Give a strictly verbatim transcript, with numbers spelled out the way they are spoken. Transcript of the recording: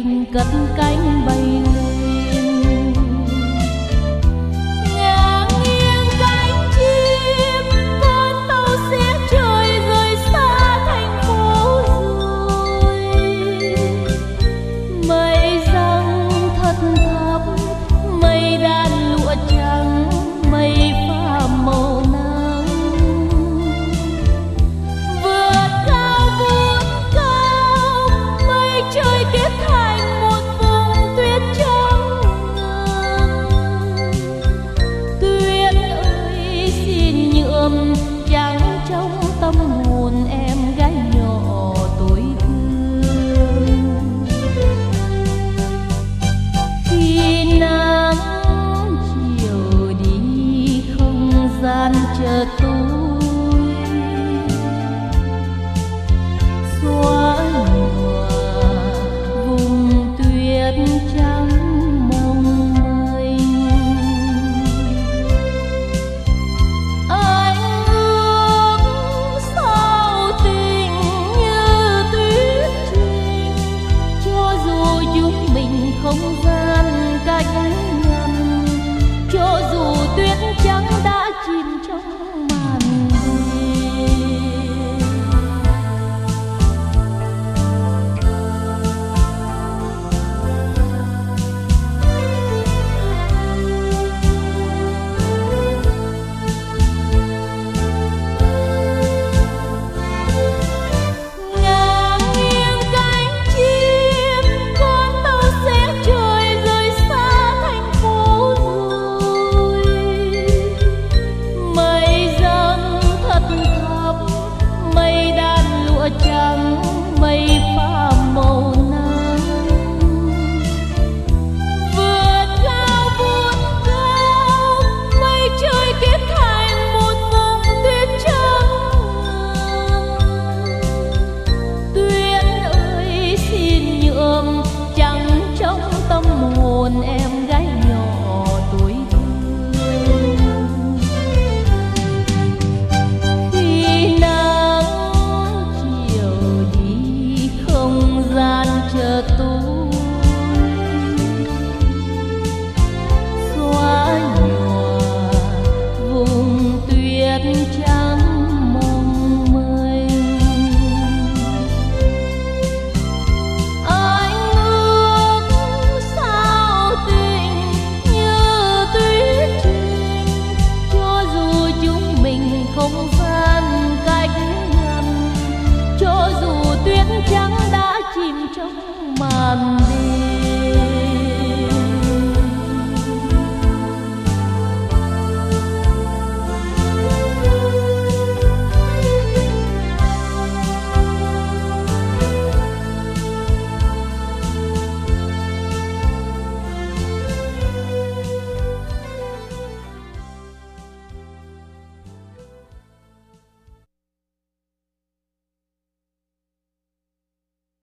tình cất cánh bay lên. Ngang nghiêng cánh chim con tàu sẽ trời rời xa thành phố rồi. Mây răng thật thấp, mây đan lụa trắng, mây pha màu nắng. Vượt cao vút cao, mây trời kết thành một vùng tuyết trắng ngần. Tuyết ơi xin nhuộm trắng trong tâm hồn em gái nhỏ tôi thương. Khi nắng chiều đi không gian chờ tôi,